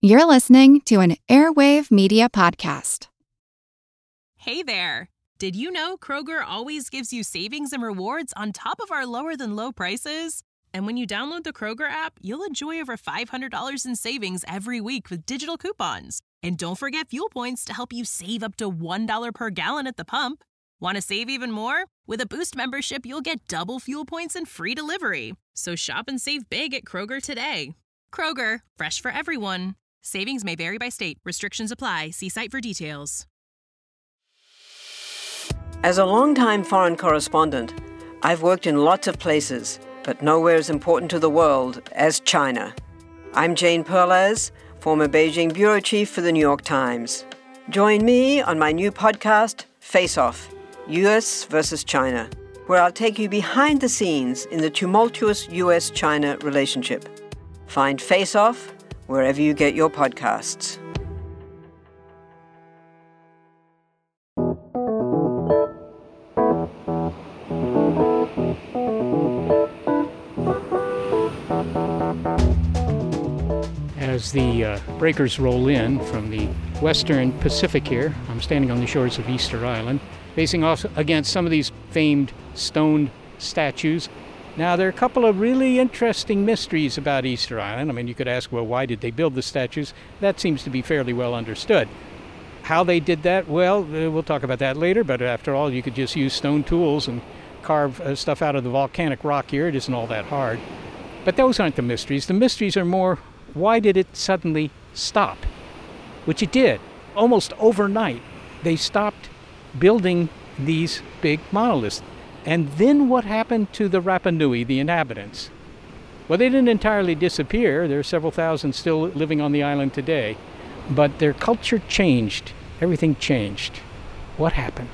You're listening to an Airwave Media Podcast. Hey there! Did you know Kroger always gives you savings and rewards on top of our lower-than-low prices? And when you download the Kroger app, you'll enjoy over $500 in savings every week with digital coupons. And don't forget fuel points to help you save up to $1 per gallon at the pump. Want to save even more? With a Boost membership, you'll get double fuel points and free delivery. So shop and save big at Kroger today. Kroger, fresh for everyone. Savings may vary by state. Restrictions apply. See site for details. As a longtime foreign correspondent, I've worked in lots of places, but nowhere as important to the world as China. I'm Jane Perlez, former Beijing bureau chief for the New York Times. Join me on my new podcast, Face Off, U.S. versus China, where I'll take you behind the scenes in the tumultuous U.S.-China relationship. Find Face Off wherever you get your podcasts. As the breakers roll in from the western Pacific here, I'm standing on the shores of Easter Island, facing off against some of these famed stone statues. Now, there are a couple of really interesting mysteries about Easter Island. I mean, you could ask, well, why did they build the statues? That seems to be fairly well understood. How they did that, well, we'll talk about that later, but after all, you could just use stone tools and carve stuff out of the volcanic rock here. It isn't all that hard. But those aren't the mysteries. The mysteries are more, why did it suddenly stop? Which it did. Almost overnight, they stopped building these big monoliths. And then what happened to the Rapa Nui, the inhabitants? Well, they didn't entirely disappear. There are several thousand still living on the island today. But their culture changed. Everything changed. What happened?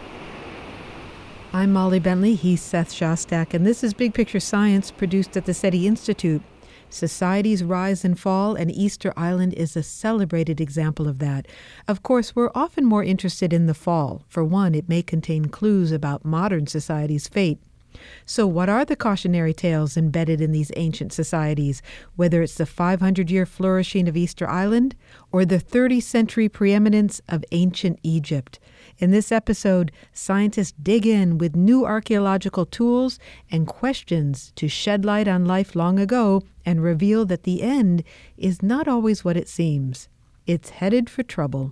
I'm Molly Bentley. He's Seth Shostak. And this is Big Picture Science, produced at the SETI Institute. Societies rise and fall, and Easter Island is a celebrated example of that. Of course, we're often more interested in the fall. For one, it may contain clues about modern society's fate. So what are the cautionary tales embedded in these ancient societies, whether it's the 500-year flourishing of Easter Island or the 30th-century preeminence of ancient Egypt? In this episode, scientists dig in with new archaeological tools and questions to shed light on life long ago and reveal that the end is not always what it seems. It's headed for trouble.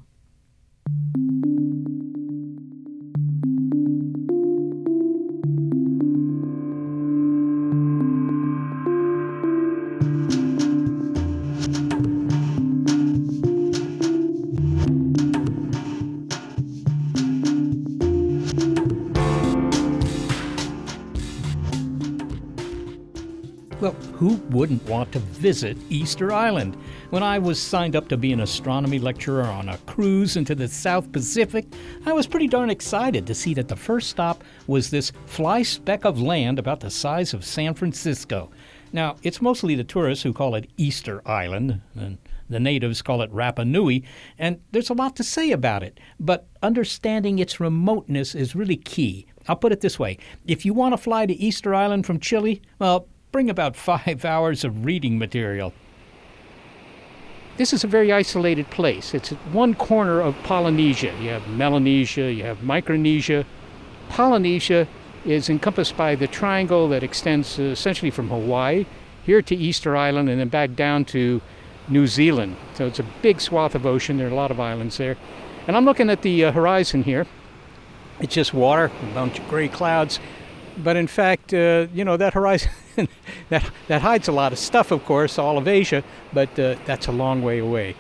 Well, who wouldn't want to visit Easter Island? When I was signed up to be an astronomy lecturer on a cruise into the South Pacific, I was pretty darn excited to see that the first stop was this fly speck of land about the size of San Francisco. Now, it's mostly the tourists who call it Easter Island, and the natives call it Rapa Nui, and there's a lot to say about it, but understanding its remoteness is really key. I'll put it this way. If you want to fly to Easter Island from Chile, well, bring about 5 hours of reading material. This is a very isolated place. It's at one corner of Polynesia. You have Melanesia, you have Micronesia. Polynesia is encompassed by the triangle that extends essentially from Hawaii here to Easter Island and then back down to New Zealand. So it's a big swath of ocean. There are a lot of islands there. And I'm looking at the horizon here. It's just water, a bunch of gray clouds. But in fact, that horizon, that hides a lot of stuff, of course, all of Asia, but that's a long way away.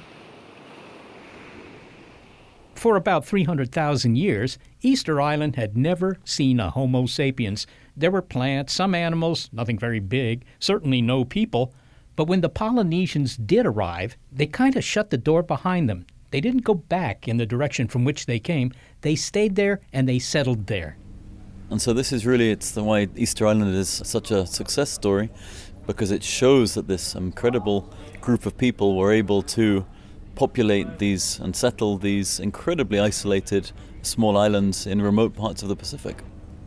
For about 300,000 years, Easter Island had never seen a Homo sapiens. There were plants, some animals, nothing very big, certainly no people. But when the Polynesians did arrive, they kind of shut the door behind them. They didn't go back in the direction from which they came. They stayed there and they settled there. And so this is really, it's the why Easter Island is such a success story, because it shows that this incredible group of people were able to populate these and settle these incredibly isolated small islands in remote parts of the Pacific.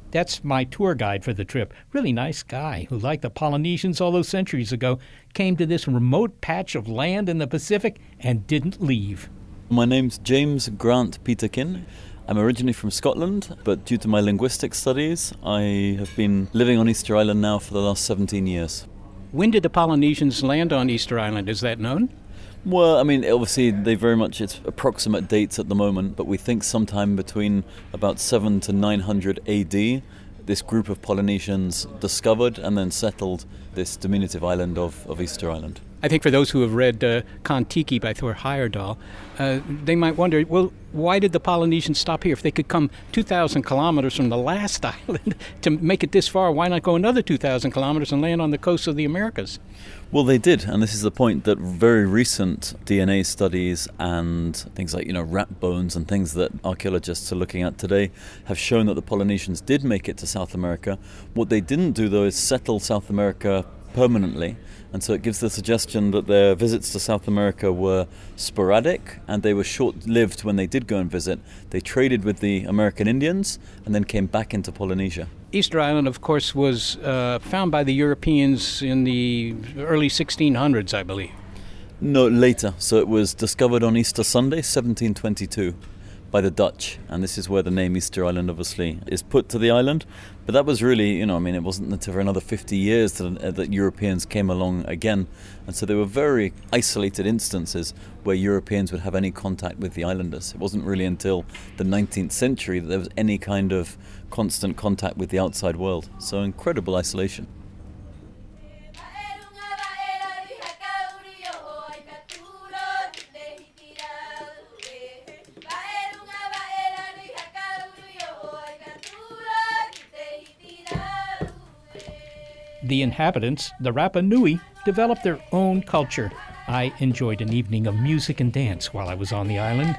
That's my tour guide for the trip. Really nice guy who, like the Polynesians all those centuries ago, came to this remote patch of land in the Pacific and didn't leave. My name's James Grant Peterkin. I'm originally from Scotland, but due to my linguistic studies, I have been living on Easter Island now for the last 17 years. When did the Polynesians land on Easter Island? Is that known? Well, I mean, obviously, it's approximate dates at the moment, but we think sometime between about 7 to 900 AD, this group of Polynesians discovered and then settled this diminutive island of Easter Island. I think for those who have read Kon-Tiki by Thor Heyerdahl, they might wonder, well, why did the Polynesians stop here? If they could come 2,000 kilometers from the last island to make it this far, why not go another 2,000 kilometers and land on the coast of the Americas? Well, they did, and this is the point that very recent DNA studies and things like, rat bones and things that archaeologists are looking at today have shown that the Polynesians did make it to South America. What they didn't do, though, is settle South America permanently. And so it gives the suggestion that their visits to South America were sporadic and they were short-lived when they did go and visit. They traded with the American Indians and then came back into Polynesia. Easter Island, of course, was found by the Europeans in the early 1600s, I believe. No, later. So it was discovered on Easter Sunday, 1722. By the Dutch, and this is where the name Easter Island obviously is put to the island. But that was really, it wasn't until for another 50 years that Europeans came along again, and so there were very isolated instances where Europeans would have any contact with the islanders. It wasn't really until the 19th century that there was any kind of constant contact with the outside world. So incredible isolation. The inhabitants, the Rapa Nui, developed their own culture. I enjoyed an evening of music and dance while I was on the island.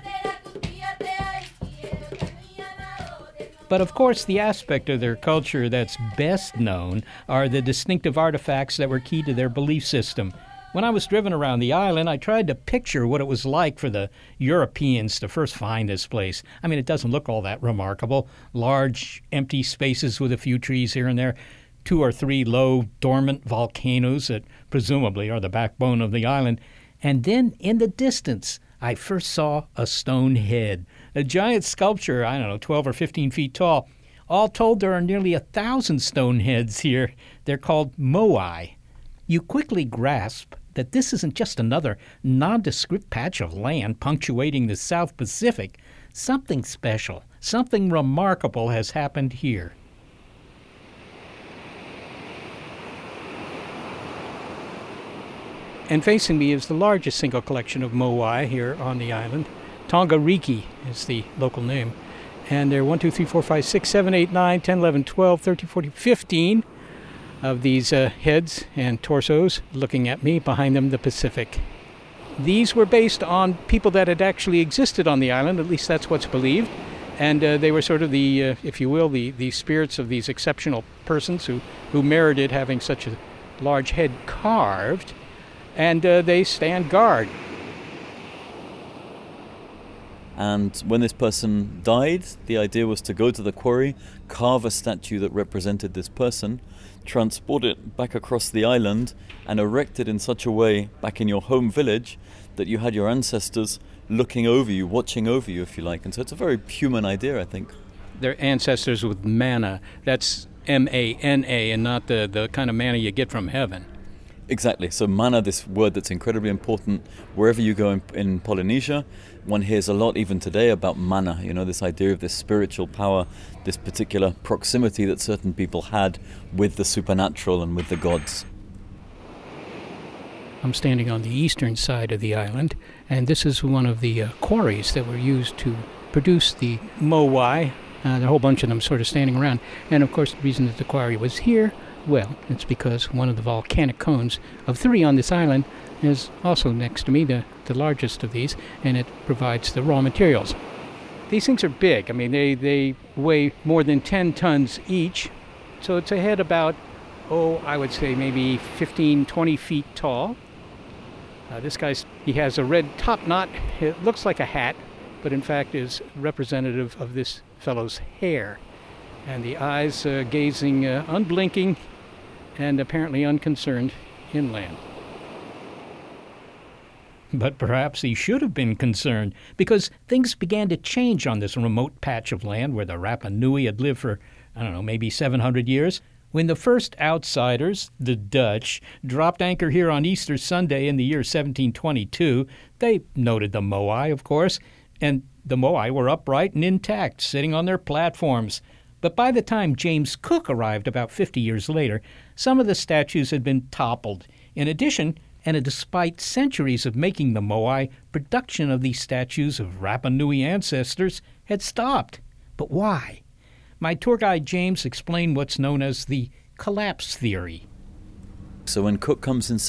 But of course, the aspect of their culture that's best known are the distinctive artifacts that were key to their belief system. When I was driven around the island, I tried to picture what it was like for the Europeans to first find this place. I mean, it doesn't look all that remarkable. Large, empty spaces with a few trees here and there. 2 or 3 low, dormant volcanoes that presumably are the backbone of the island. And then in the distance, I first saw a stone head, a giant sculpture, 12 or 15 feet tall. All told, there are nearly 1,000 stone heads here. They're called moai. You quickly grasp that this isn't just another nondescript patch of land punctuating the South Pacific. Something special, something remarkable has happened here. And facing me is the largest single collection of moai here on the island. Tongariki is the local name. And there are 1, 2, 3, 4, 5, 6, 7, 8, 9, 10, 11, 12, 13, 14, 15 of these heads and torsos looking at me, behind them the Pacific. These were based on people that had actually existed on the island, at least that's what's believed. And they were sort of the, if you will, the spirits of these exceptional persons who merited having such a large head carved. And they stand guard. And when this person died, the idea was to go to the quarry, carve a statue that represented this person, transport it back across the island, and erect it in such a way back in your home village that you had your ancestors looking over you, watching over you, if you like. And so it's a very human idea, I think. Their ancestors with manna. That's M-A-N-A, and not the kind of manna you get from heaven. Exactly. So manna, this word that's incredibly important wherever you go in Polynesia. One hears a lot even today about manna, this idea of this spiritual power, this particular proximity that certain people had with the supernatural and with the gods. I'm standing on the eastern side of the island, and this is one of the quarries that were used to produce the moai. There are a whole bunch of them sort of standing around. And of course, the reason that the quarry was here, well, it's because one of the volcanic cones of 3 on this island is also next to me, the largest of these, and it provides the raw materials. These things are big. I mean, they weigh more than 10 tons each, so it's a head about, I would say maybe 15, 20 feet tall. This he has a red top knot. It looks like a hat, but in fact is representative of this fellow's hair. And the eyes gazing unblinking and apparently unconcerned inland. But perhaps he should have been concerned, because things began to change on this remote patch of land where the Rapa Nui had lived for, maybe 700 years. When the first outsiders, the Dutch, dropped anchor here on Easter Sunday in the year 1722, they noted the moai, of course, and the moai were upright and intact, sitting on their platforms. But by the time James Cook arrived about 50 years later, some of the statues had been toppled. In addition, and despite centuries of making the moai, production of these statues of Rapa Nui ancestors had stopped. But why? My tour guide James explained what's known as the collapse theory. So when Cook comes in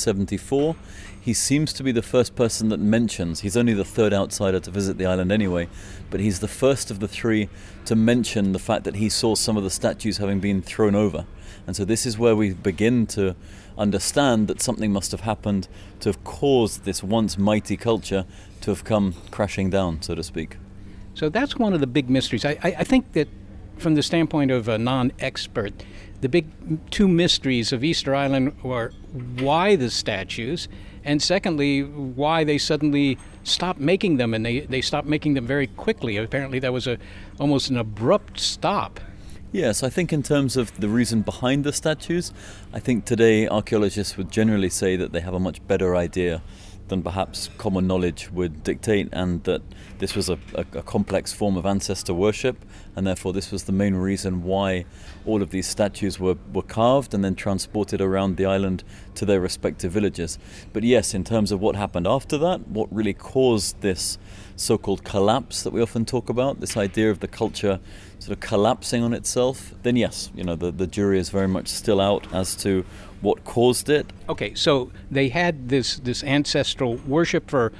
1774, he seems to be the first person that mentions, he's only the third outsider to visit the island anyway, but he's the first of the three to mention the fact that he saw some of the statues having been thrown over. And so this is where we begin to understand that something must have happened to have caused this once mighty culture to have come crashing down, so to speak. So that's one of the big mysteries. I think that from the standpoint of a non-expert, the big two mysteries of Easter Island are why the statues, and secondly, why they suddenly stopped making them, and they stopped making them very quickly. Apparently that was almost an abrupt stop. Yes, I think in terms of the reason behind the statues, I think today archaeologists would generally say that they have a much better idea than perhaps common knowledge would dictate, and that this was a complex form of ancestor worship, and therefore this was the main reason why all of these statues were carved and then transported around the island to their respective villages. But yes, in terms of what happened after that, what really caused this so-called collapse that we often talk about, this idea of the culture sort of collapsing on itself, then yes, the jury is very much still out as to what caused it. Okay, so they had this ancestral worship for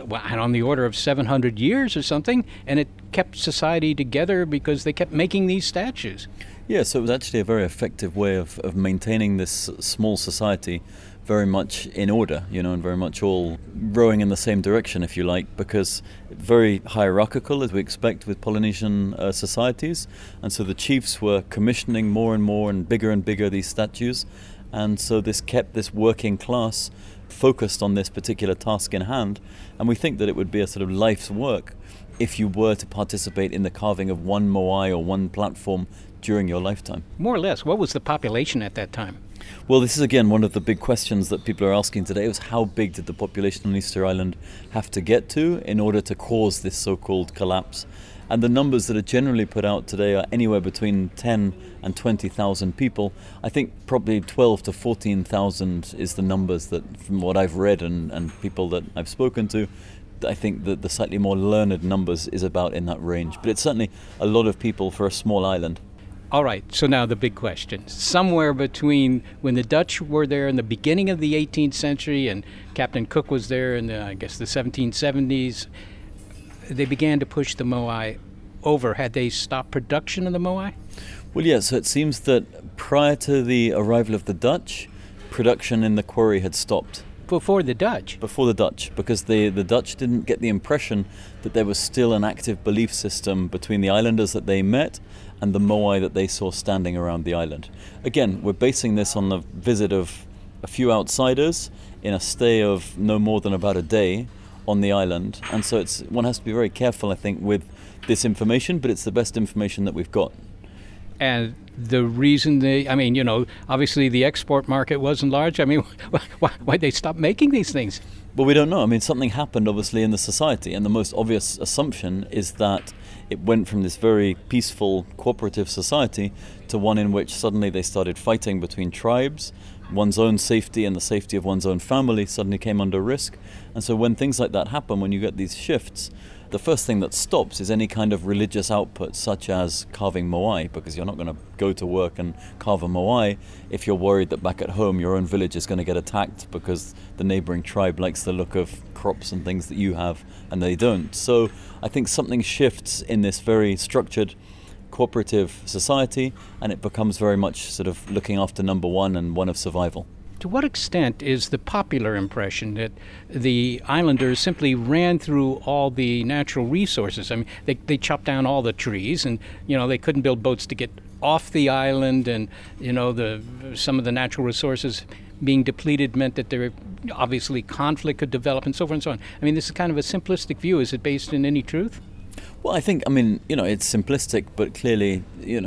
on the order of 700 years or something, and it kept society together because they kept making these statues. Yeah, so it was actually a very effective way of maintaining this small society very much in order, and very much all rowing in the same direction, if you like, because very hierarchical, as we expect with Polynesian societies. And so the chiefs were commissioning more and bigger these statues. And so this kept this working class focused on this particular task in hand. And we think that it would be a sort of life's work if you were to participate in the carving of one moai or one platform during your lifetime. More or less, what was the population at that time? Well, this is again one of the big questions that people are asking today, was how big did the population on Easter Island have to get to in order to cause this so-called collapse? And the numbers that are generally put out today are anywhere between 10 and 20,000 people. I think probably 12 to 14,000 is the numbers that, from what I've read and people that I've spoken to, I think that the slightly more learned numbers is about in that range. But it's certainly a lot of people for a small island. All right, so now the big question. Somewhere between when the Dutch were there in the beginning of the 18th century and Captain Cook was there in the 1770s, they began to push the moai over. Had they stopped production of the moai? Well, yeah, so it seems that prior to the arrival of the Dutch, production in the quarry had stopped. Before the Dutch? Before the Dutch, because the Dutch didn't get the impression that there was still an active belief system between the islanders that they met and the moai that they saw standing around the island. Again, we're basing this on the visit of a few outsiders in a stay of no more than about a day on the island, and so one has to be very careful, I think, with this information, but it's the best information that we've got. And the reason obviously the export market wasn't large. Why'd they stop making these things? Well, we don't know. Something happened, obviously, in the society, and the most obvious assumption is that it went from this very peaceful, cooperative society to one in which suddenly they started fighting between tribes. One's own safety and the safety of one's own family suddenly came under risk. And so when things like that happen, when you get these shifts, the first thing that stops is any kind of religious output, such as carving moai, because you're not going to go to work and carve a moai if you're worried that back at home your own village is going to get attacked because the neighboring tribe likes the look of crops and things that you have and they don't. So I think something shifts in this very structured cooperative society, and it becomes very much sort of looking after number one and one of survival. To what extent is the popular impression that the islanders simply ran through all the natural resources? I mean, they chopped down all the trees, and they couldn't build boats to get off the island, and some of the natural resources being depleted meant that there obviously conflict could develop, and so forth and so on. I mean, this is kind of a simplistic view. Is it based in any truth? Well, I think, it's simplistic, but clearly,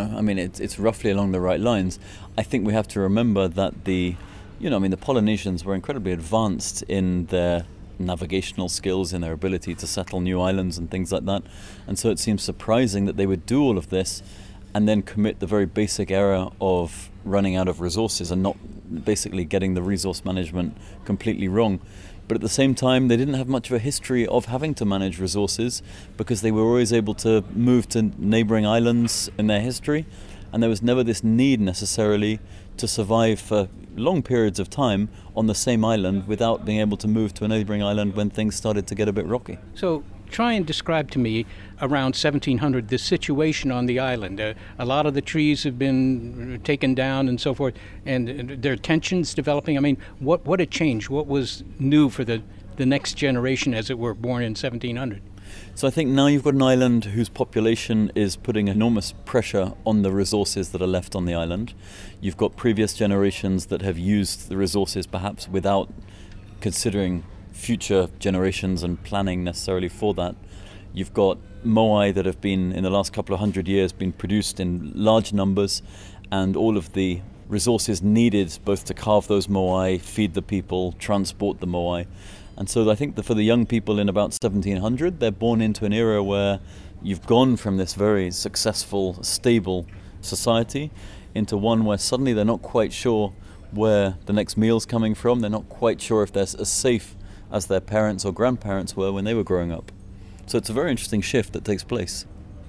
it's roughly along the right lines. I think we have to remember that the Polynesians were incredibly advanced in their navigational skills, in their ability to settle new islands and things like that. And so it seems surprising that they would do all of this and then commit the very basic error of running out of resources and not basically getting the resource management completely wrong. But at the same time, they didn't have much of a history of having to manage resources because they were always able to move to neighboring islands in their history. And there was never this need necessarily to survive for long periods of time on the same island without being able to move to a neighboring island when things started to get a bit rocky. So try and describe to me around 1700 the situation on the island. A lot of the trees have been taken down and so forth, and there are tensions developing. I mean, what had changed? What was new for the next generation, as it were, born in 1700? So I think now you've got an island whose population is putting enormous pressure on the resources that are left on the island. You've got previous generations that have used the resources perhaps without considering future generations and planning necessarily for that. You've got moai that have been, in the last couple of hundred years, been produced in large numbers, and all of the resources needed both to carve those moai, feed the people, transport the moai. And so I think that for the young people in about 1700, they're born into an era where you've gone from this very successful, stable society into one where suddenly they're not quite sure where the next meal's coming from. They're not quite sure if they're as safe as their parents or grandparents were when they were growing up. So it's a very interesting shift that takes place.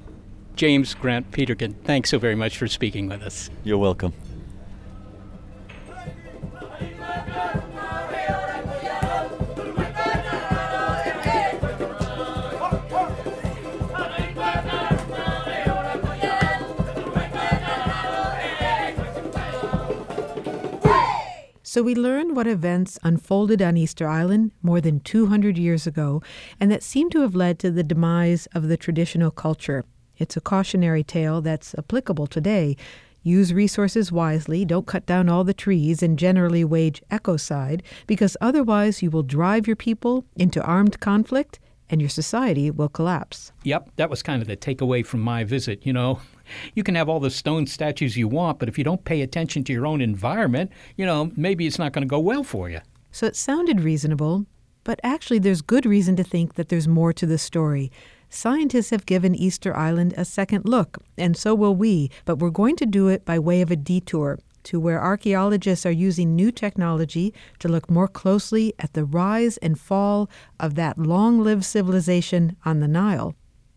James Grant Peterkin, thanks so very much for speaking with us. You're welcome. So we learned what events unfolded on Easter Island more than 200 years ago, and that seemed to have led to the demise of the traditional culture. It's a cautionary tale that's applicable today. Use resources wisely, don't cut down all the trees, and generally wage ecocide, because otherwise you will drive your people into armed conflict and your society will collapse. Yep, that was kind of the takeaway from my visit, You can have all the stone statues you want, but if you don't pay attention to your own environment, maybe it's not going to go well for you. So it sounded reasonable, but actually there's good reason to think that there's more to the story. Scientists have given Easter Island a second look, and so will we, but we're going to do it by way of a detour to where archaeologists are using new technology to look more closely at the rise and fall of that long-lived civilization on the Nile.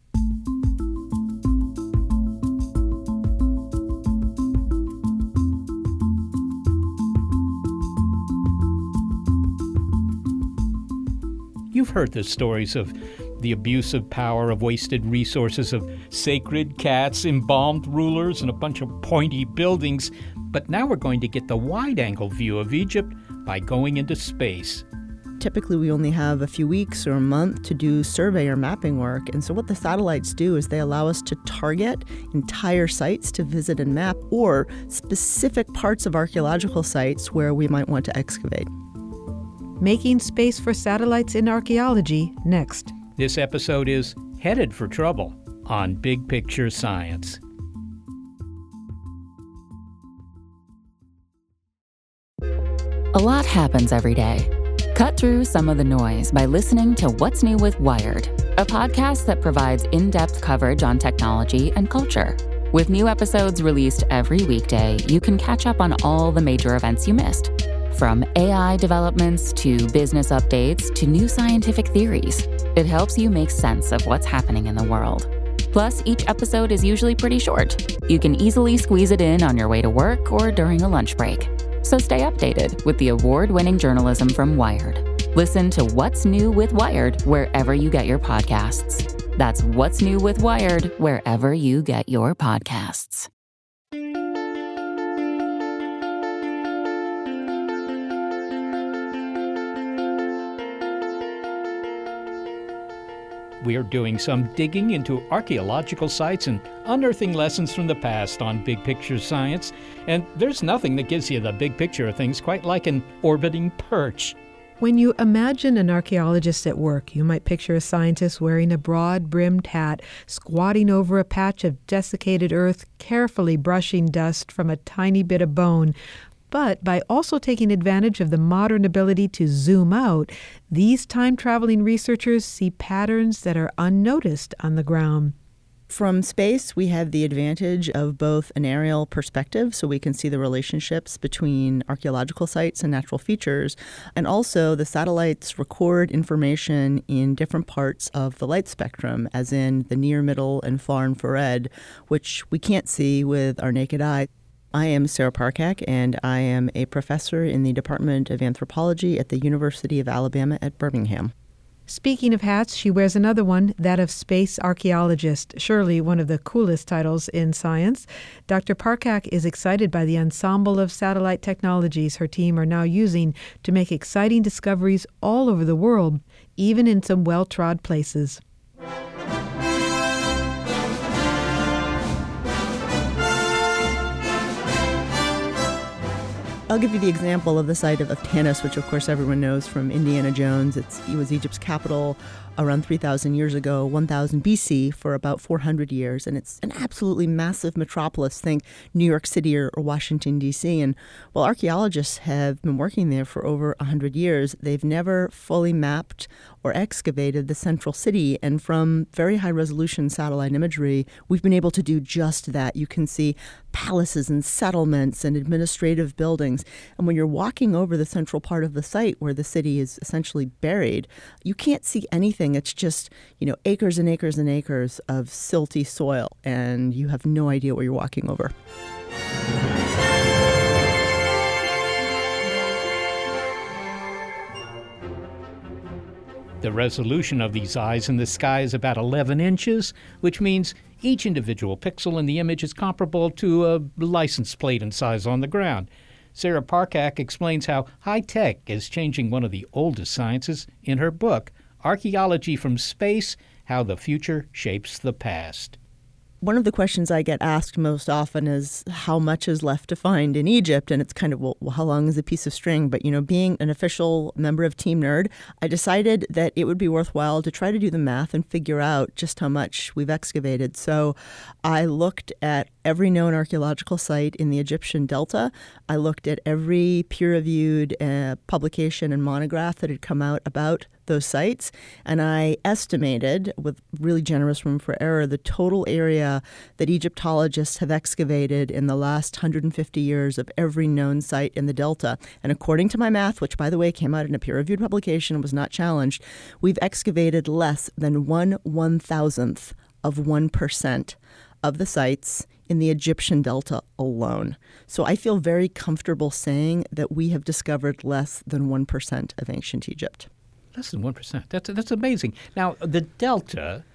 You've heard the stories of the abuse of power, of wasted resources, of sacred cats, embalmed rulers, and a bunch of pointy buildings. But now we're going to get the wide-angle view of Egypt by going into space. Typically, we only have a few weeks or a month to do survey or mapping work. And so what the satellites do is they allow us to target entire sites to visit and map, or specific parts of archaeological sites where we might want to excavate. Making space for satellites in archaeology next. This episode is Headed for Trouble on Big Picture Science. A lot happens every day. Cut through some of the noise by listening to What's New with Wired, a podcast that provides in-depth coverage on technology and culture. With new episodes released every weekday, you can catch up on all the major events you missed. From AI developments to business updates to new scientific theories, it helps you make sense of what's happening in the world. Plus, each episode is usually pretty short. You can easily squeeze it in on your way to work or during a lunch break. So stay updated with the award-winning journalism from Wired. Listen to What's New with Wired wherever you get your podcasts. That's What's New with Wired wherever you get your podcasts. We're doing some digging into archaeological sites and unearthing lessons from the past on Big Picture Science. And there's nothing that gives you the big picture of things quite like an orbiting perch. When you imagine an archaeologist at work, you might picture a scientist wearing a broad-brimmed hat, squatting over a patch of desiccated earth, carefully brushing dust from a tiny bit of bone. But by also taking advantage of the modern ability to zoom out, these time-traveling researchers see patterns that are unnoticed on the ground. From space, we have the advantage of both an aerial perspective, so we can see the relationships between archaeological sites and natural features, and also the satellites record information in different parts of the light spectrum, as in the near, middle, and far infrared, which we can't see with our naked eye. I am Sarah Parcak, and I am a professor in the Department of Anthropology at the University of Alabama at Birmingham. Speaking of hats, she wears another one, that of space archaeologist, surely one of the coolest titles in science. Dr. Parcak is excited by the ensemble of satellite technologies her team are now using to make exciting discoveries all over the world, even in some well-trod places. I'll give you the example of the site of Tanis, which of course everyone knows from Indiana Jones. It was Egypt's capital around 3,000 years ago, 1000 BC, for about 400 years. And it's an absolutely massive metropolis. Think New York City or Washington, D.C. And while archaeologists have been working there for over 100 years, they've never fully mapped or excavated the central city. And from very high-resolution satellite imagery, we've been able to do just that. You can see palaces and settlements and administrative buildings. And when you're walking over the central part of the site where the city is essentially buried, you can't see anything. It's just, acres and acres and acres of silty soil, and you have no idea what you're walking over. The resolution of these eyes in the sky is about 11 inches, which means each individual pixel in the image is comparable to a license plate in size on the ground. Sarah Parcak explains how high-tech is changing one of the oldest sciences in her book, Archaeology from Space, How the Future Shapes the Past. One of the questions I get asked most often is how much is left to find in Egypt? And it's kind of, well, how long is a piece of string? But, being an official member of Team Nerd, I decided that it would be worthwhile to try to do the math and figure out just how much we've excavated. So I looked at every known archaeological site in the Egyptian Delta. I looked at every peer-reviewed publication and monograph that had come out about those sites, and I estimated, with really generous room for error, the total area that Egyptologists have excavated in the last 150 years of every known site in the Delta. And according to my math, which, by the way, came out in a peer-reviewed publication and was not challenged, we've excavated less than 1/1000th of 1% of the sites in the Egyptian Delta alone. So I feel very comfortable saying that we have discovered less than 1% of ancient Egypt. Less than 1%. That's amazing. Now, the Delta,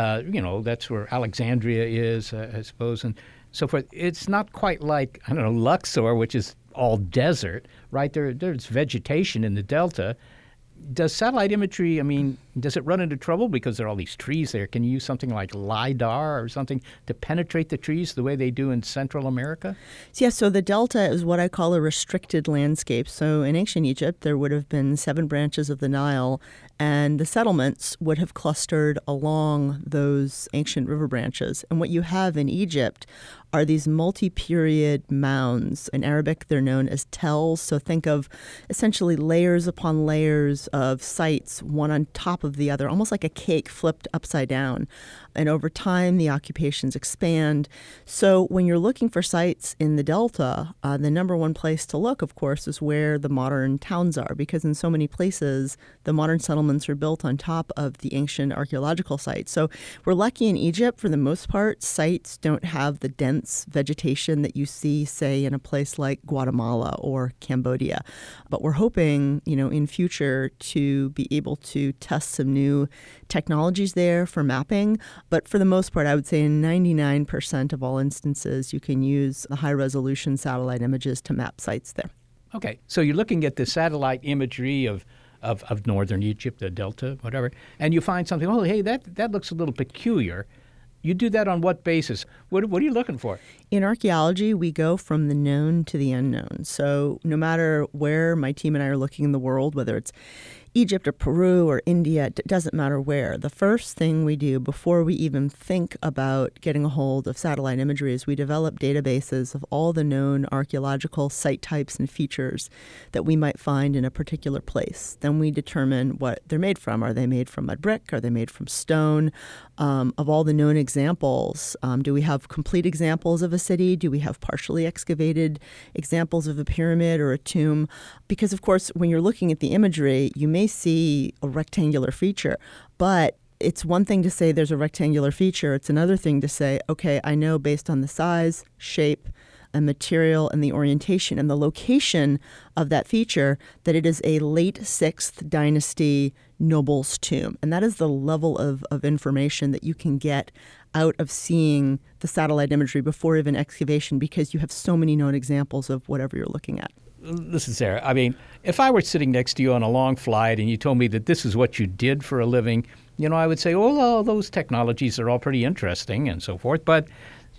that's where Alexandria is, I suppose, and so forth. It's not quite like, Luxor, which is all desert, right? There's vegetation in the Delta. Does satellite imagery, does it run into trouble because there are all these trees there? Can you use something like LIDAR or something to penetrate the trees the way they do in Central America? Yeah, so the Delta is what I call a restricted landscape. So in ancient Egypt, there would have been 7 branches of the Nile, and the settlements would have clustered along those ancient river branches. And what you have in Egypt are these multi-period mounds. In Arabic, they're known as tells. So think of essentially layers upon layers of sites, one on top of the other, almost like a cake flipped upside down. And over time, the occupations expand. So when you're looking for sites in the Delta, the number one place to look, of course, is where the modern towns are, because in so many places, the modern settlements are built on top of the ancient archaeological sites. So we're lucky in Egypt, for the most part, sites don't have the dense vegetation that you see, say, in a place like Guatemala or Cambodia. But we're hoping, in future to be able to test some new technologies there for mapping. But for the most part, I would say in 99% of all instances, you can use the high-resolution satellite images to map sites there. Okay, so you're looking at the satellite imagery of of northern Egypt, the Delta, whatever, and you find something, oh, hey, that looks a little peculiar. You do that on what basis? What are you looking for? In archaeology, we go from the known to the unknown. So no matter where my team and I are looking in the world, whether it's Egypt or Peru or India, it doesn't matter where. The first thing we do before we even think about getting a hold of satellite imagery is we develop databases of all the known archaeological site types and features that we might find in a particular place. Then we determine what they're made from. Are they made from mud brick? Are they made from stone? Of all the known examples, do we have complete examples of a city? Do we have partially excavated examples of a pyramid or a tomb? Because, of course, when you're looking at the imagery, you may see a rectangular feature, but it's one thing to say there's a rectangular feature. It's another thing to say, okay, I know based on the size, shape, and material and the orientation and the location of that feature that it is a late 6th dynasty noble's tomb. And that is the level of information that you can get out of seeing the satellite imagery before even excavation, because you have so many known examples of whatever you're looking at. Listen, Sarah, I mean, if I were sitting next to you on a long flight and you told me that this is what you did for a living, I would say, oh, those technologies are all pretty interesting and so forth. But,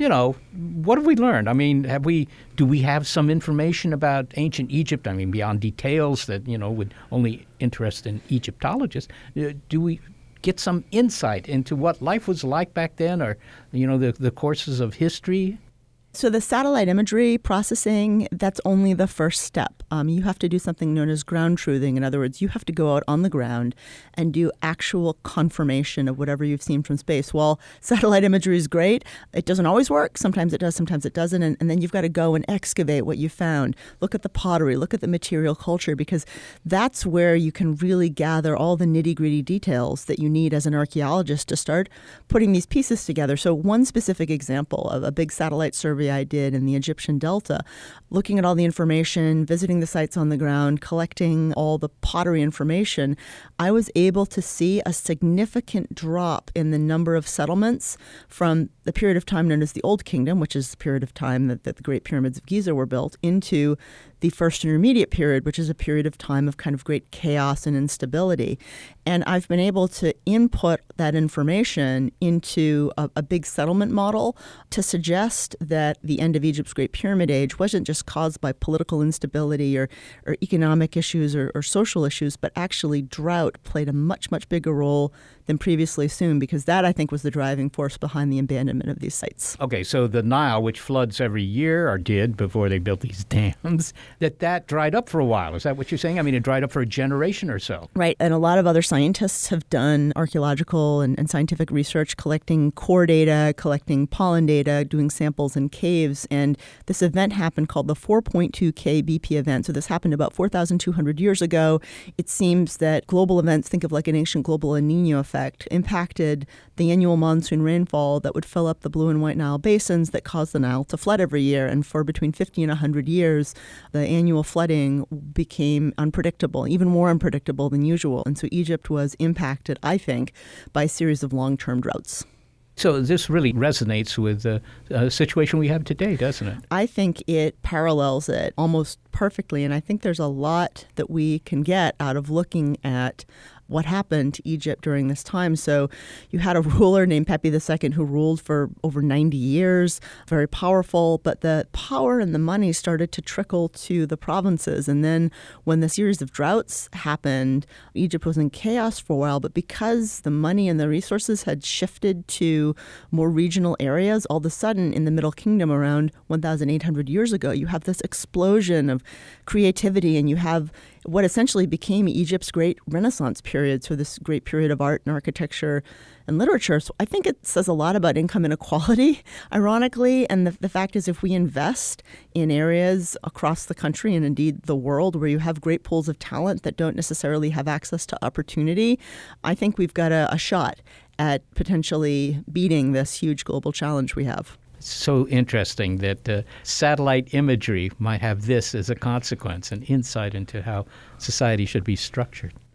what have we learned? I mean, do we have some information about ancient Egypt? I mean, beyond details that, would only interest an Egyptologist. Do we get some insight into what life was like back then, or, the courses of history? So the satellite imagery processing, that's only the first step. You have to do something known as ground truthing. In other words, you have to go out on the ground and do actual confirmation of whatever you've seen from space. While satellite imagery is great, it doesn't always work. Sometimes it does, sometimes it doesn't. And then you've got to go and excavate what you found. Look at the pottery, look at the material culture, because that's where you can really gather all the nitty-gritty details that you need as an archaeologist to start putting these pieces together. So one specific example of a big satellite survey I did in the Egyptian Delta, looking at all the information, visiting the sites on the ground, collecting all the pottery information, I was able to see a significant drop in the number of settlements from the period of time known as the Old Kingdom, which is the period of time that the Great Pyramids of Giza were built, into the First Intermediate period, which is a period of time of kind of great chaos and instability. And I've been able to input that information into a big settlement model to suggest that the end of Egypt's Great Pyramid Age wasn't just caused by political instability or economic issues or social issues, but actually drought played a much, much bigger role than previously assumed, because that, I think, was the driving force behind the abandonment of these sites. Okay, so the Nile, which floods every year, or did before they built these dams, that dried up for a while. Is that what you're saying? I mean, it dried up for a generation or so. Right, and a lot of other scientists have done archaeological and scientific research, collecting core data, collecting pollen data, doing samples in caves, and this event happened called the 4.2K BP event. So this happened about 4,200 years ago. It seems that global events, think of like an ancient global El Niño effect, impacted the annual monsoon rainfall that would fill up the Blue and White Nile basins that caused the Nile to flood every year. And for between 50 and 100 years, the annual flooding became unpredictable, even more unpredictable than usual. And so Egypt was impacted, I think, by a series of long-term droughts. So this really resonates with the situation we have today, doesn't it? I think it parallels it almost perfectly. And I think there's a lot that we can get out of looking at what happened to Egypt during this time. So you had a ruler named Pepi II who ruled for over 90 years, very powerful, but the power and the money started to trickle to the provinces. And then when the series of droughts happened, Egypt was in chaos for a while, but because the money and the resources had shifted to more regional areas, all of a sudden in the Middle Kingdom around 1,800 years ago, you have this explosion of creativity, and you have what essentially became Egypt's great Renaissance period, so this great period of art and architecture and literature. So I think it says a lot about income inequality, ironically, and the fact is if we invest in areas across the country and indeed the world where you have great pools of talent that don't necessarily have access to opportunity, I think we've got a shot at potentially beating this huge global challenge we have. It's so interesting that satellite imagery might have this as a consequence, an insight into how society should be structured.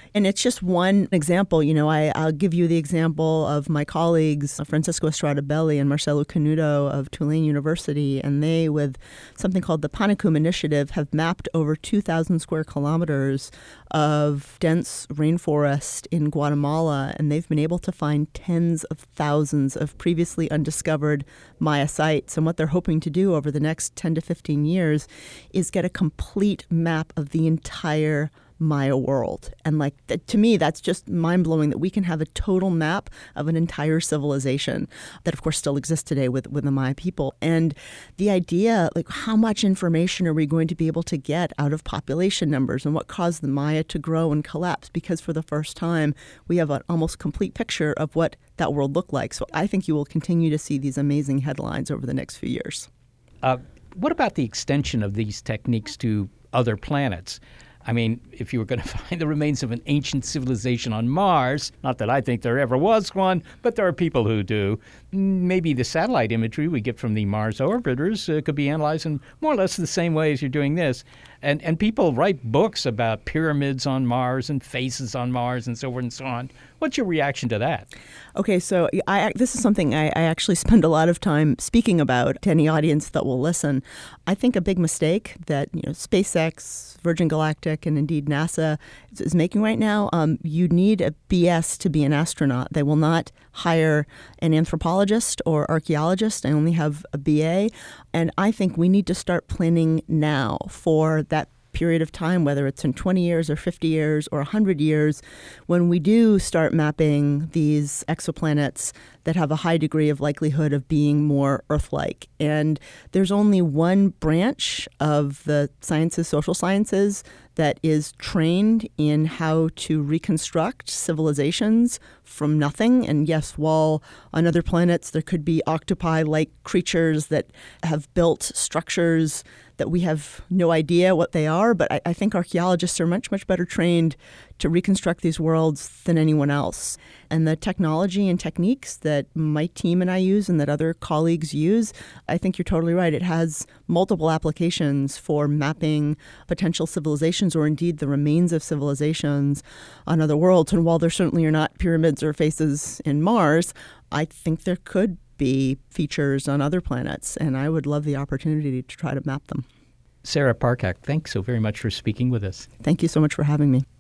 And it's just one example. I'll give you the example of my colleagues, Francisco Estrada Belli and Marcelo Canuto of Tulane University, and they, with something called the Panicum Initiative, have mapped over 2,000 square kilometers of dense rainforest in Guatemala, and they've been able to find tens of thousands of previously undiscovered Maya sites. And what they're hoping to do over the next 10 to 15 years is get a complete map of the entire Maya world. And to me, that's just mind-blowing that we can have a total map of an entire civilization that, of course, still exists today with the Maya people. And the idea, how much information are we going to be able to get out of population numbers and what caused the Maya to grow and collapse? Because for the first time, we have an almost complete picture of what that world looked like. So I think you will continue to see these amazing headlines over the next few years. What about the extension of these techniques to other planets? I mean, if you were going to find the remains of an ancient civilization on Mars, not that I think there ever was one, but there are people who do, maybe the satellite imagery we get from the Mars orbiters could be analyzed in more or less the same way as you're doing this. And people write books about pyramids on Mars and faces on Mars and so forth and so on. What's your reaction to that? Okay, so this is something I actually spend a lot of time speaking about to any audience that will listen. I think a big mistake that SpaceX, Virgin Galactic, and indeed NASA is making right now, you need a BS to be an astronaut. They will not hire an anthropologist or archaeologist. I only have a BA. And I think we need to start planning now for that period of time, whether it's in 20 years or 50 years or 100 years, when we do start mapping these exoplanets that have a high degree of likelihood of being more Earth-like. And there's only one branch of the sciences, social sciences, that is trained in how to reconstruct civilizations from nothing. And yes, while on other planets there could be octopi-like creatures that have built structures that we have no idea what they are, but I think archaeologists are much, much better trained to reconstruct these worlds than anyone else. And the technology and techniques that my team and I use and that other colleagues use, I think you're totally right. It has multiple applications for mapping potential civilizations or indeed the remains of civilizations on other worlds. And while there certainly are not pyramids or faces in Mars, I think there could be features on other planets, and I would love the opportunity to try to map them. Sarah Parcak, thanks so very much for speaking with us. Thank you so much for having me.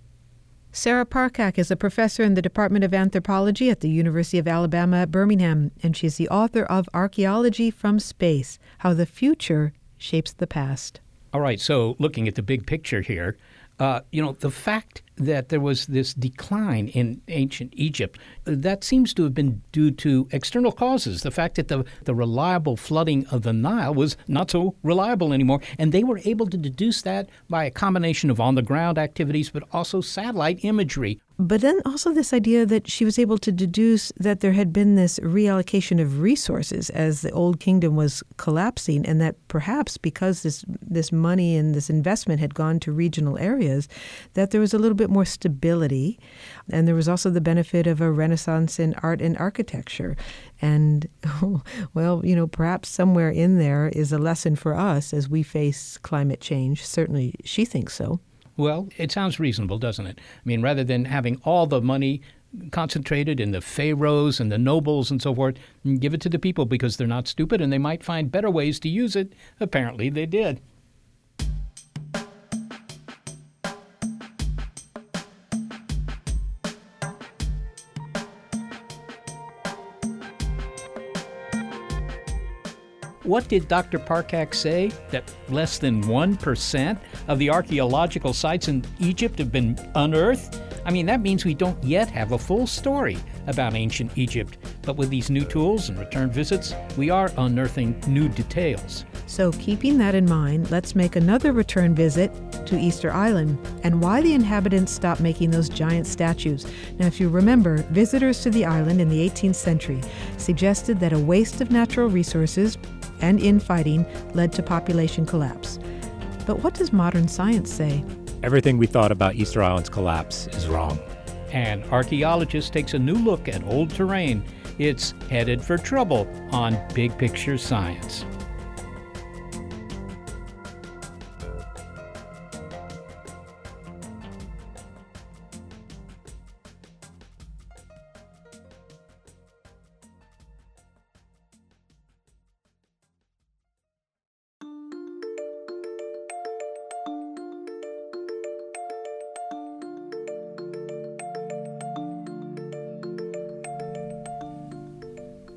Sarah Parcak is a professor in the Department of Anthropology at the University of Alabama at Birmingham, and she's the author of Archaeology from Space: How the Future Shapes the Past. All right, so looking at the big picture here, the fact that there was this decline in ancient Egypt, that seems to have been due to external causes. The fact that the reliable flooding of the Nile was not so reliable anymore, and they were able to deduce that by a combination of on-the-ground activities, but also satellite imagery. But then also this idea that she was able to deduce that there had been this reallocation of resources as the old kingdom was collapsing, and that perhaps because this money and this investment had gone to regional areas, that there was a little bit more stability. And there was also the benefit of a renaissance in art and architecture. And, perhaps somewhere in there is a lesson for us as we face climate change. Certainly she thinks so. Well, it sounds reasonable, doesn't it? I mean, rather than having all the money concentrated in the pharaohs and the nobles and so forth, give it to the people because they're not stupid and they might find better ways to use it. Apparently they did. What did Dr. Parcak say? That less than 1% of the archaeological sites in Egypt have been unearthed? I mean, that means we don't yet have a full story about ancient Egypt. But with these new tools and return visits, we are unearthing new details. So keeping that in mind, let's make another return visit to Easter Island and why the inhabitants stopped making those giant statues. Now, if you remember, visitors to the island in the 18th century suggested that a waste of natural resources and infighting led to population collapse. But what does modern science say? Everything we thought about Easter Island's collapse is wrong. And archaeologist takes a new look at old terrain. It's headed for trouble on Big Picture Science.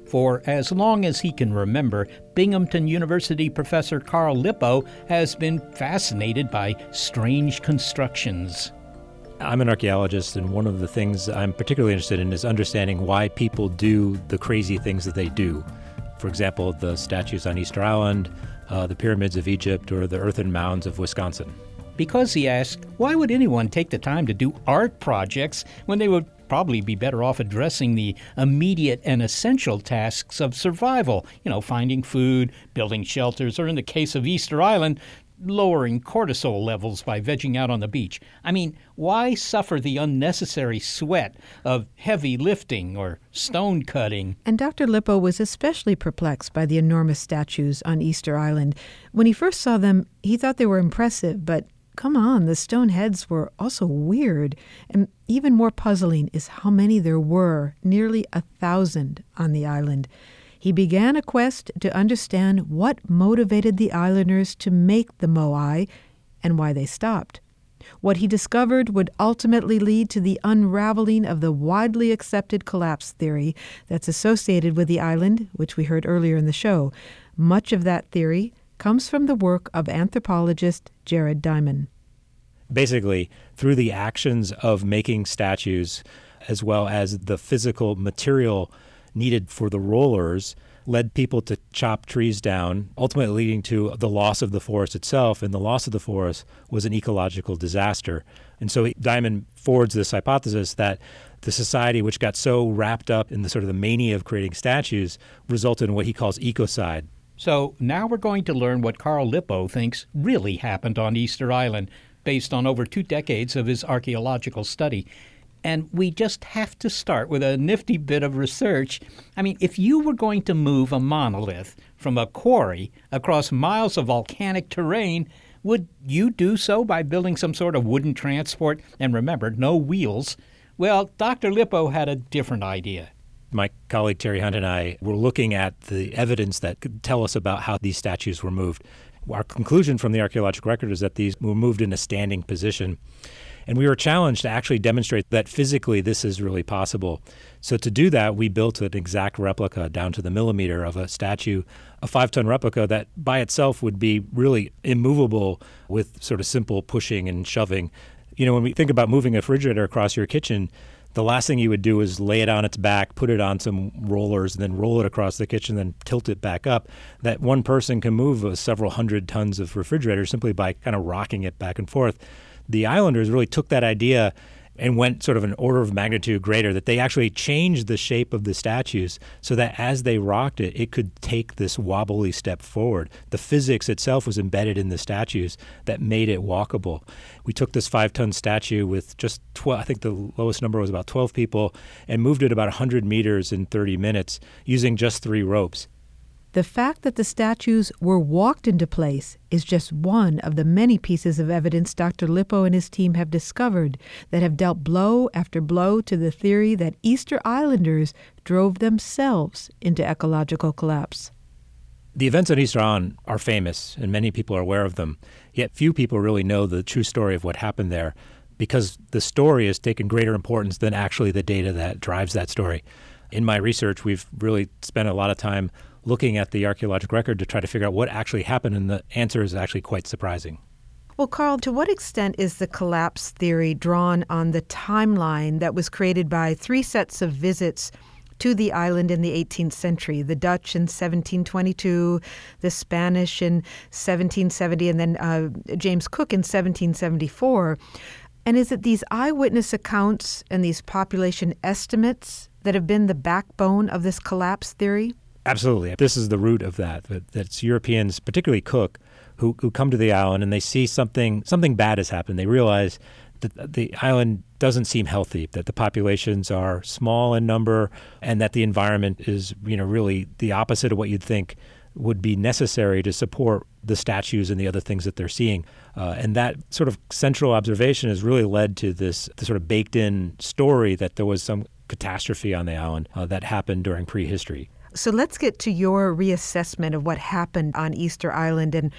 For as long as he can remember, Binghamton University professor Carl Lippo has been fascinated by strange constructions. I'm an archaeologist, and one of the things I'm particularly interested in is understanding why people do the crazy things that they do. For example, the statues on Easter Island, the pyramids of Egypt, or the earthen mounds of Wisconsin. Because, he asked, why would anyone take the time to do art projects when they would probably be better off addressing the immediate and essential tasks of survival? Finding food, building shelters, or in the case of Easter Island, lowering cortisol levels by vegging out on the beach. I mean, why suffer the unnecessary sweat of heavy lifting or stone cutting? And Dr. Lippo was especially perplexed by the enormous statues on Easter Island. When he first saw them, he thought they were impressive, but come on, the stone heads were also weird. And even more puzzling is how many there were, nearly 1,000 on the island. He began a quest to understand what motivated the islanders to make the moai and why they stopped. What he discovered would ultimately lead to the unraveling of the widely accepted collapse theory that's associated with the island, which we heard earlier in the show. Much of that theory comes from the work of anthropologist Jared Diamond. Basically, through the actions of making statues, as well as the physical material needed for the rollers, led people to chop trees down, ultimately leading to the loss of the forest itself. And the loss of the forest was an ecological disaster. And so Diamond forwards this hypothesis that the society, which got so wrapped up in the sort of the mania of creating statues, resulted in what he calls ecocide. So now we're going to learn what Carl Lippo thinks really happened on Easter Island, based on over 2 decades of his archaeological study. And we just have to start with a nifty bit of research. I mean, if you were going to move a monolith from a quarry across miles of volcanic terrain, would you do so by building some sort of wooden transport? And remember, no wheels. Well, Dr. Lippo had a different idea. My colleague Terry Hunt and I were looking at the evidence that could tell us about how these statues were moved. Our conclusion from the archaeological record is that these were moved in a standing position. And we were challenged to actually demonstrate that physically this is really possible. So to do that, we built an exact replica down to the millimeter of a statue, a 5-ton replica that by itself would be really immovable with sort of simple pushing and shoving. When we think about moving a refrigerator across your kitchen, the last thing you would do is lay it on its back, put it on some rollers, and then roll it across the kitchen, then tilt it back up. That one person can move several hundred tons of refrigerator simply by kind of rocking it back and forth. The islanders really took that idea and went sort of an order of magnitude greater, that they actually changed the shape of the statues so that as they rocked it, it could take this wobbly step forward. The physics itself was embedded in the statues that made it walkable. We took this 5-ton statue with just 12, I think the lowest number was about 12 people, and moved it about 100 meters in 30 minutes using just 3 ropes. The fact that the statues were walked into place is just one of the many pieces of evidence Dr. Lippo and his team have discovered that have dealt blow after blow to the theory that Easter Islanders drove themselves into ecological collapse. The events on Easter Island are famous, and many people are aware of them, yet few people really know the true story of what happened there, because the story has taken greater importance than actually the data that drives that story. In my research, we've really spent a lot of time looking at the archaeological record to try to figure out what actually happened, and the answer is actually quite surprising. Well, Carl, to what extent is the collapse theory drawn on the timeline that was created by 3 sets of visits to the island in the 18th century, the Dutch in 1722, the Spanish in 1770, and then James Cook in 1774? And is it these eyewitness accounts and these population estimates that have been the backbone of this collapse theory? Absolutely. This is the root of that. That's Europeans, particularly Cook, who come to the island and they see something bad has happened. They realize that the island doesn't seem healthy, that the populations are small in number, and that the environment is, really the opposite of what you'd think would be necessary to support the statues and the other things that they're seeing. And that sort of central observation has really led to this sort of baked-in story that there was some catastrophe on the island that happened during prehistory. So let's get to your reassessment of what happened on Easter Island. And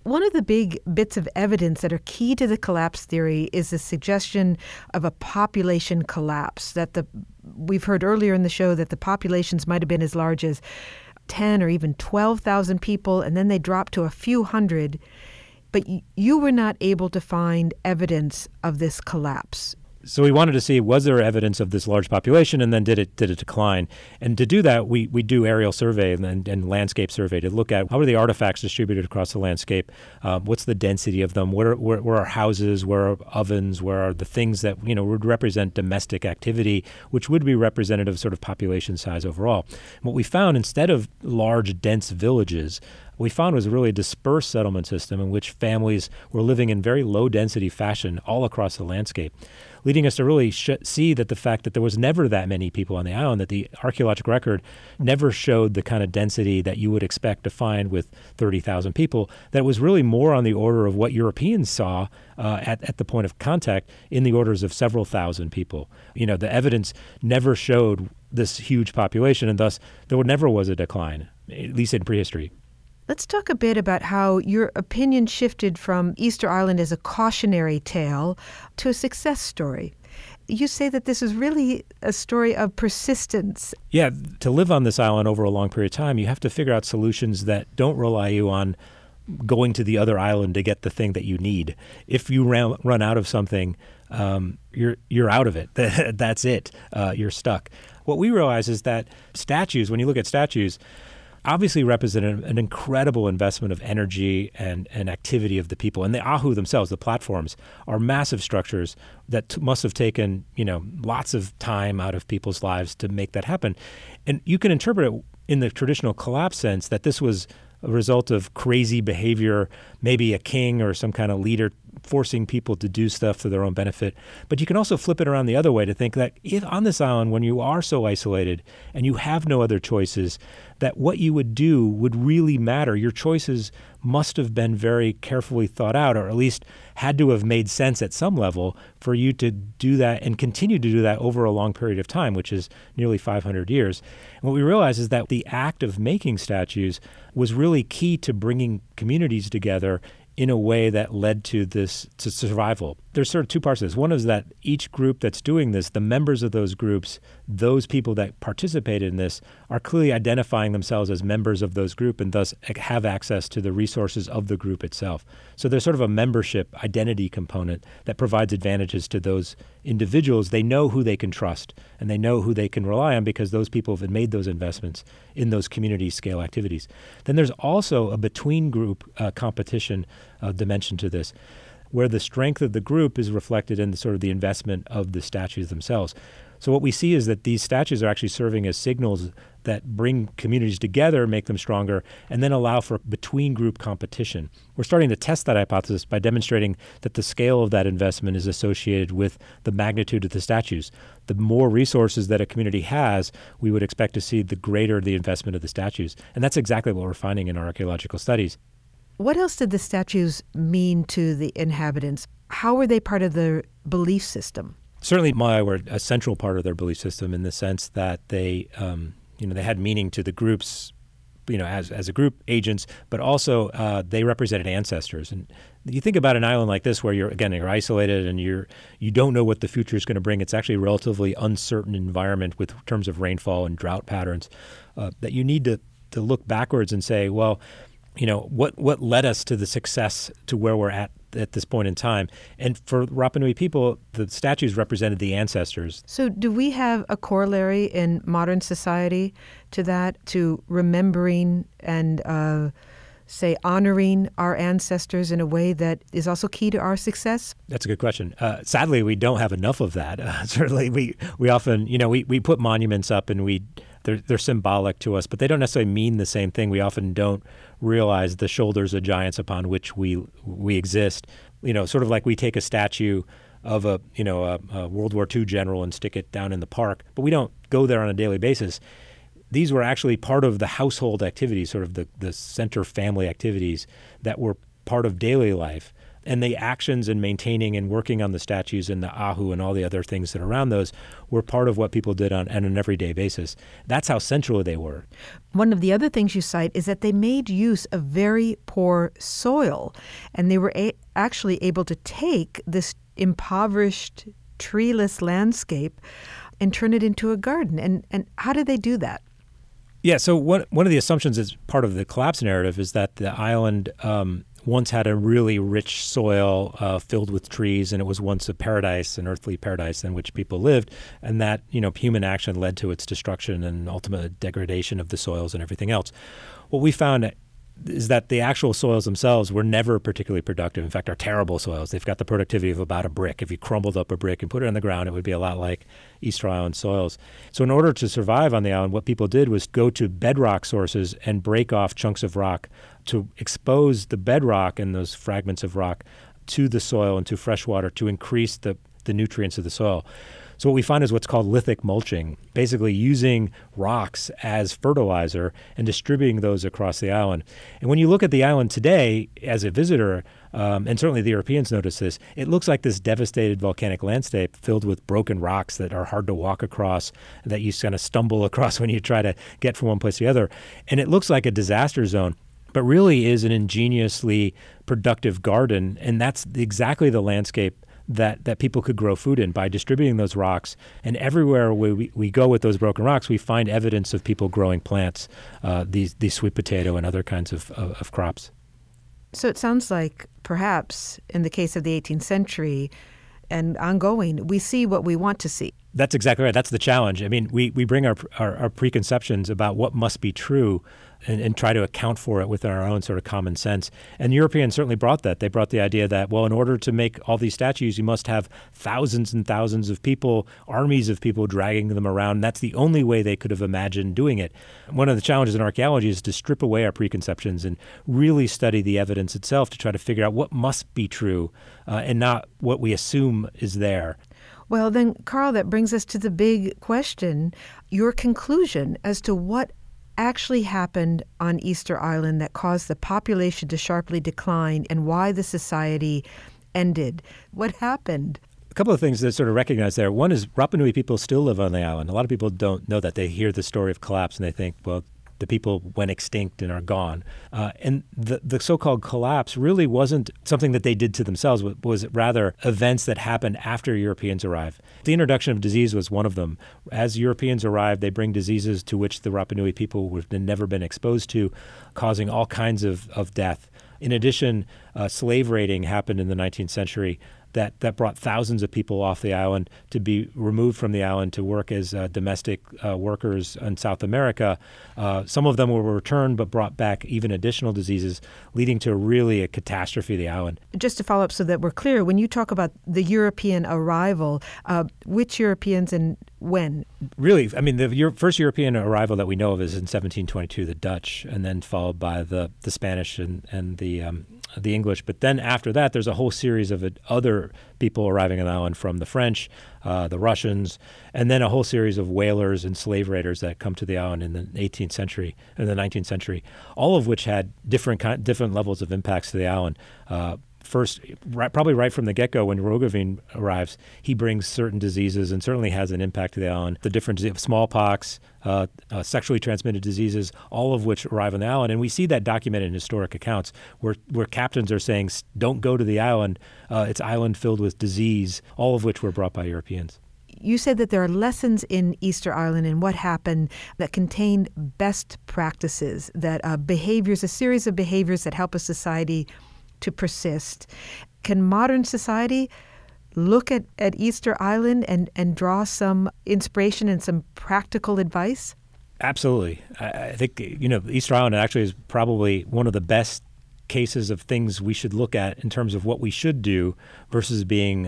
One of the big bits of evidence that are key to the collapse theory is the suggestion of a population collapse, we've heard earlier in the show that the populations might have been as large as 10 or even 12,000 people, and then they dropped to a few hundred. But you were not able to find evidence of this collapse. So we wanted to see, was there evidence of this large population, and then did it decline? And to do that, we do aerial survey and landscape survey to look at how are the artifacts distributed across the landscape, what's the density of them, where are houses, where are ovens, where are the things that would represent domestic activity, which would be representative of sort of population size overall. And what we found, instead of large, dense villages, we found was really a dispersed settlement system in which families were living in very low density fashion all across the landscape, leading us to really see that the fact that there was never that many people on the island, that the archaeological record never showed the kind of density that you would expect to find with 30,000 people, that it was really more on the order of what Europeans saw at the point of contact in the orders of several thousand people. The evidence never showed this huge population, and thus there never was a decline, at least in prehistory. Let's talk a bit about how your opinion shifted from Easter Island as a cautionary tale to a success story. You say that this is really a story of persistence. Yeah, to live on this island over a long period of time, you have to figure out solutions that don't rely you on going to the other island to get the thing that you need. If you run out of something, you're out of it. That's it. You're stuck. What we realize is that statues, when you look at statues, obviously represent an incredible investment of energy and activity of the people. And the ahu themselves, the platforms, are massive structures that must have taken, lots of time out of people's lives to make that happen. And you can interpret it in the traditional collapse sense that this was a result of crazy behavior, maybe a king or some kind of leader forcing people to do stuff for their own benefit. But you can also flip it around the other way to think that if on this island, when you are so isolated and you have no other choices, that what you would do would really matter. Your choices must have been very carefully thought out, or at least had to have made sense at some level for you to do that and continue to do that over a long period of time, which is nearly 500 years. And what we realize is that the act of making statues was really key to bringing communities together in a way that led to survival. There's sort of two parts of this. One is that each group that's doing this, the members of those groups, those people that participated in this, are clearly identifying themselves as members of those groups and thus have access to the resources of the group itself. So there's sort of a membership identity component that provides advantages to those individuals. They know who they can trust and they know who they can rely on because those people have made those investments in those community scale activities. Then there's also a between group competition dimension to this, where the strength of the group is reflected in the sort of the investment of the statues themselves. So what we see is that these statues are actually serving as signals that bring communities together, make them stronger, and then allow for between-group competition. We're starting to test that hypothesis by demonstrating that the scale of that investment is associated with the magnitude of the statues. The more resources that a community has, we would expect to see the greater the investment of the statues. And that's exactly what we're finding in our archaeological studies. What else did the statues mean to the inhabitants? How were they part of their belief system? Certainly Maya were a central part of their belief system in the sense that they had meaning to the groups, as a group agents, but also they represented ancestors. And you think about an island like this where you're isolated and you don't know what the future is going to bring. It's actually a relatively uncertain environment with terms of rainfall and drought patterns that you need to look backwards and say, well, what led us to the success to where we're at this point in time. And for Rapa Nui people, the statues represented the ancestors. So do we have a corollary in modern society to that, to remembering and, honoring our ancestors in a way that is also key to our success? That's a good question. Sadly, we don't have enough of that. Certainly, we often, we put monuments up and they're symbolic to us, but they don't necessarily mean the same thing. We often don't realize the shoulders of giants upon which we exist. Sort of like we take a statue of a World War II general and stick it down in the park, but we don't go there on a daily basis. These were actually part of the household activities, sort of the center family activities that were part of daily life And the actions and maintaining and working on the statues and the ahu and all the other things that are around those were part of what people did on an everyday basis. That's how central they were. One of the other things you cite is that they made use of very poor soil, and they were actually able to take this impoverished, treeless landscape and turn it into a garden. And how did they do that? Yeah, so one of the assumptions as part of the collapse narrative is that the island once had a really rich soil filled with trees, and it was once a paradise, an earthly paradise in which people lived, and that human action led to its destruction and ultimate degradation of the soils and everything else. What we found is that the actual soils themselves were never particularly productive. In fact, are terrible soils. They've got the productivity of about a brick. If you crumbled up a brick and put it on the ground, it would be a lot like Easter Island soils. So in order to survive on the island, what people did was go to bedrock sources and break off chunks of rock to expose the bedrock and those fragments of rock to the soil and to fresh water to increase the nutrients of the soil. So what we find is what's called lithic mulching, basically using rocks as fertilizer and distributing those across the island. And when you look at the island today as a visitor, and certainly the Europeans notice this, it looks like this devastated volcanic landscape filled with broken rocks that are hard to walk across, that you kind of stumble across when you try to get from one place to the other. And it looks like a disaster zone, but really is an ingeniously productive garden. And that's exactly the landscape that people could grow food in by distributing those rocks. And everywhere we go with those broken rocks, we find evidence of people growing plants, these sweet potato and other kinds of crops. So it sounds like perhaps in the case of the 18th century and ongoing, we see what we want to see. That's exactly right. That's the challenge. I mean, we bring our preconceptions about what must be true and try to account for it with our own sort of common sense. And Europeans certainly brought that. They brought the idea that, well, in order to make all these statues, you must have thousands and thousands of people, armies of people dragging them around. And that's the only way they could have imagined doing it. One of the challenges in archaeology is to strip away our preconceptions and really study the evidence itself to try to figure out what must be true and not what we assume is there. Well, then, Carl, that brings us to the big question, your conclusion as to what actually happened on Easter Island that caused the population to sharply decline and why the society ended. What happened? A couple of things that sort of recognize there. One is Rapa Nui people still live on the island. A lot of people don't know that. They hear the story of collapse and they think, well, the people went extinct and are gone. And the so-called collapse really wasn't something that they did to themselves, was rather events that happened after Europeans arrived. The introduction of disease was one of them. As Europeans arrived, they bring diseases to which the Rapa Nui people had never been exposed to, causing all kinds of death. In addition, slave raiding happened in the 19th century that brought thousands of people off the island to be removed from the island to work as domestic workers in South America. Some of them were returned but brought back even additional diseases, leading to really a catastrophe of the island. Just to follow up so that we're clear, when you talk about the European arrival, which Europeans and when? Really, I mean, the first European arrival that we know of is in 1722, the Dutch, and then followed by the Spanish and the English. But then after that, there's a whole series of other people arriving on the island, from the French, the Russians, and then a whole series of whalers and slave raiders that come to the island in the 18th century and the 19th century, all of which had different levels of impacts to the island. First, probably right from the get-go, when Roggeveen arrives, he brings certain diseases and certainly has an impact to the island. The difference of smallpox, sexually transmitted diseases, all of which arrive on the island. And we see that documented in historic accounts where captains are saying, don't go to the island. It's island filled with disease, all of which were brought by Europeans. You said that there are lessons in Easter Island and what happened that contain best practices, that behaviors, a series of behaviors that help a society to persist. Can modern society look at Easter Island and draw some inspiration and some practical advice? Absolutely. I think, Easter Island actually is probably one of the best cases of things we should look at in terms of what we should do versus being,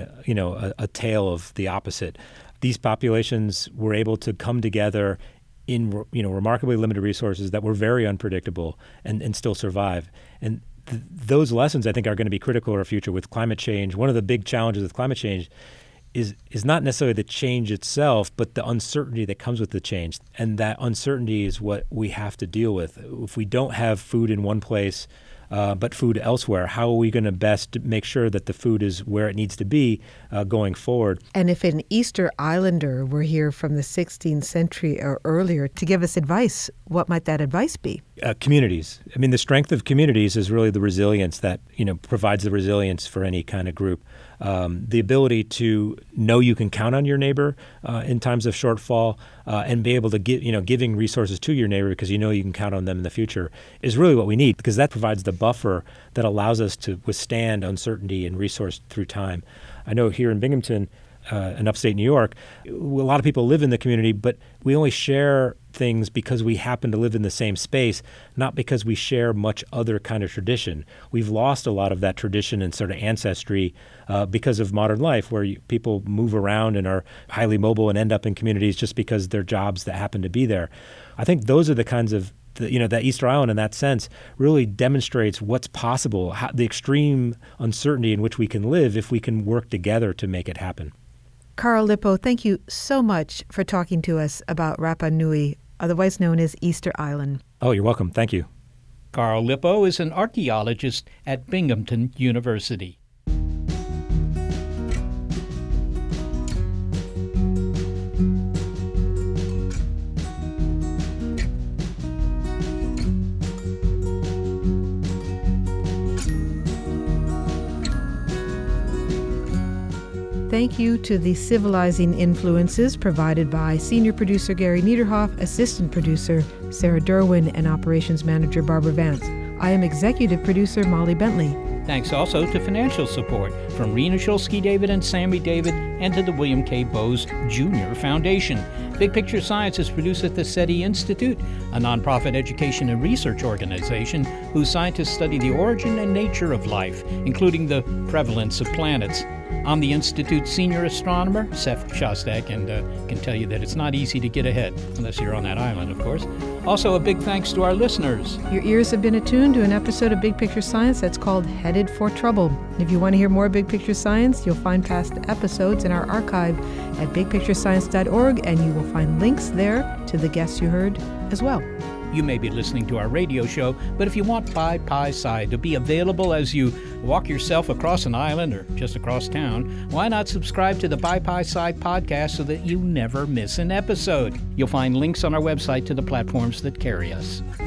a tale of the opposite. These populations were able to come together in, remarkably limited resources that were very unpredictable and still survive. And those lessons, I think, are going to be critical in our future with climate change. One of the big challenges with climate change is not necessarily the change itself, but the uncertainty that comes with the change. And that uncertainty is what we have to deal with. If we don't have food in one place, but food elsewhere. How are we going to best make sure that the food is where it needs to be going forward? And if an Easter Islander were here from the 16th century or earlier to give us advice, what might that advice be? Communities. I mean, the strength of communities is really the resilience that, provides the resilience for any kind of group. The ability to know you can count on your neighbor in times of shortfall and be able to giving resources to your neighbor because you can count on them in the future is really what we need, because that provides the buffer that allows us to withstand uncertainty and resource through time. I know here in Binghamton, in upstate New York, a lot of people live in the community, but we only share things because we happen to live in the same space, not because we share much other kind of tradition. We've lost a lot of that tradition and sort of ancestry because of modern life, where people move around and are highly mobile and end up in communities just because they're jobs that happen to be there. I think those are the kinds of that Easter Island, in that sense, really demonstrates what's possible, the extreme uncertainty in which we can live if we can work together to make it happen. Carl Lippo, thank you so much for talking to us about Rapa Nui, otherwise known as Easter Island. Oh, you're welcome. Thank you. Carl Lippo is an archaeologist at Binghamton University. Thank you to the civilizing influences provided by senior producer Gary Niederhoff, assistant producer Sarah Derwin, and operations manager Barbara Vance. I am executive producer Molly Bentley. Thanks also to financial support from Rena Shulsky David and Sammy David, and to the William K. Bowes Jr. Foundation. Big Picture Science is produced at the SETI Institute, a nonprofit education and research organization whose scientists study the origin and nature of life, including the prevalence of planets. I'm the Institute's senior astronomer, Seth Shostak, and can tell you that it's not easy to get ahead, unless you're on that island, of course. Also, a big thanks to our listeners. Your ears have been attuned to an episode of Big Picture Science that's called Headed for Trouble. If you want to hear more Big Picture Science, you'll find past episodes in our archive at bigpicturescience.org, and you will find links there to the guests you heard as well. You may be listening to our radio show, but if you want Pi Pi Side to be available as you walk yourself across an island or just across town, why not subscribe to the Pi Pi Side podcast so that you never miss an episode? You'll find links on our website to the platforms that carry us.